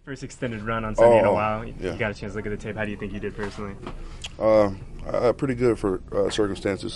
First extended run on Sunday in a while. Yeah. You got a chance to look at the tape. How do you think you did personally? Pretty good for circumstances.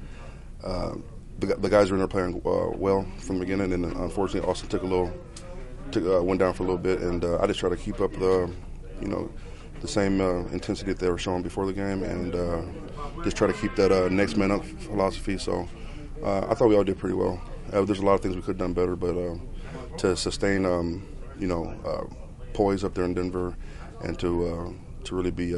The guys were in there playing well from the beginning, and unfortunately Austin went down for a little bit, and I just try to keep up the same intensity that they were showing before the game, and just try to keep that next man up philosophy. So I thought we all did pretty well. There's a lot of things we could have done better, but to sustain poise up there in Denver, and to really be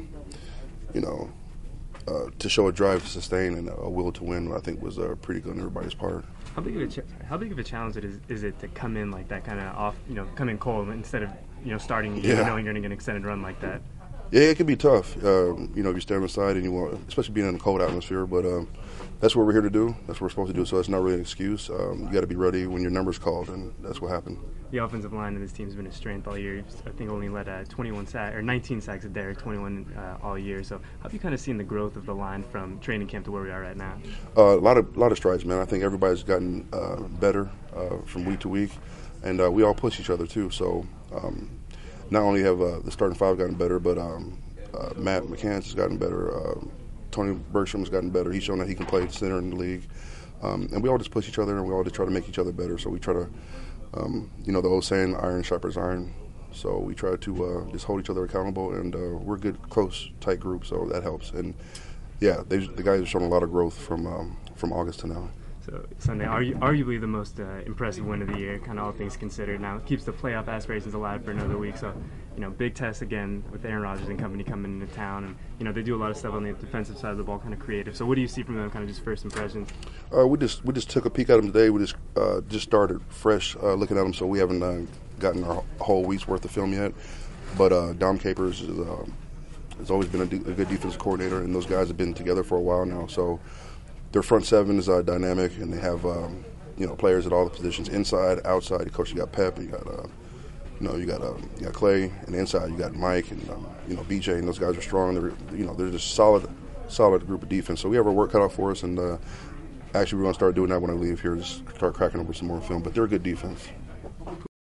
to show a drive to sustain and a will to win, I think was pretty good on everybody's part. How big of a challenge is it to come in like that, kind of off, come in cold instead of starting knowing you're going to get an extended run like that? Yeah, it can be tough. If you stand inside and you want, especially being in a cold atmosphere, but that's what we're here to do. That's what we're supposed to do. So it's not really an excuse. You got to be ready when your number's called, and that's what happened. The offensive line of this team's been a strength all year. I think only led 19 sacks a Derek, 21 all year. So how have you kind of seen the growth of the line from training camp to where we are right now? A lot of strides, man. I think everybody's gotten better from week to week, and we all push each other too. So not only have the starting five gotten better, but Matt McCants has gotten better. Tony Bergstrom has gotten better. He's shown that he can play center in the league. And we all just push each other, and we all just try to make each other better. So we try to, the old saying, iron sharpens iron. So we try to just hold each other accountable, and we're a good, close, tight group, so that helps. And, yeah, the guys have shown a lot of growth from August to now. So Sunday, arguably the most impressive win of the year, kind of all things considered. Now it keeps the playoff aspirations alive for another week. So, big test again with Aaron Rodgers and company coming into town, and they do a lot of stuff on the defensive side of the ball, kind of creative. So, what do you see from them, kind of just first impressions? We just took a peek at them today. We just started fresh looking at them, so we haven't gotten our whole week's worth of film yet. But Dom Capers has always been a good defensive coordinator, and those guys have been together for a while now. So their front seven is dynamic, and they have players at all the positions, inside, outside. Of course, you got Pep, you got Clay, and inside you got Mike and BJ, and those guys are strong. They're just solid group of defense. So we have our work cut out for us, and actually we're going to start doing that when I leave here. Just start cracking over some more film. But they're a good defense.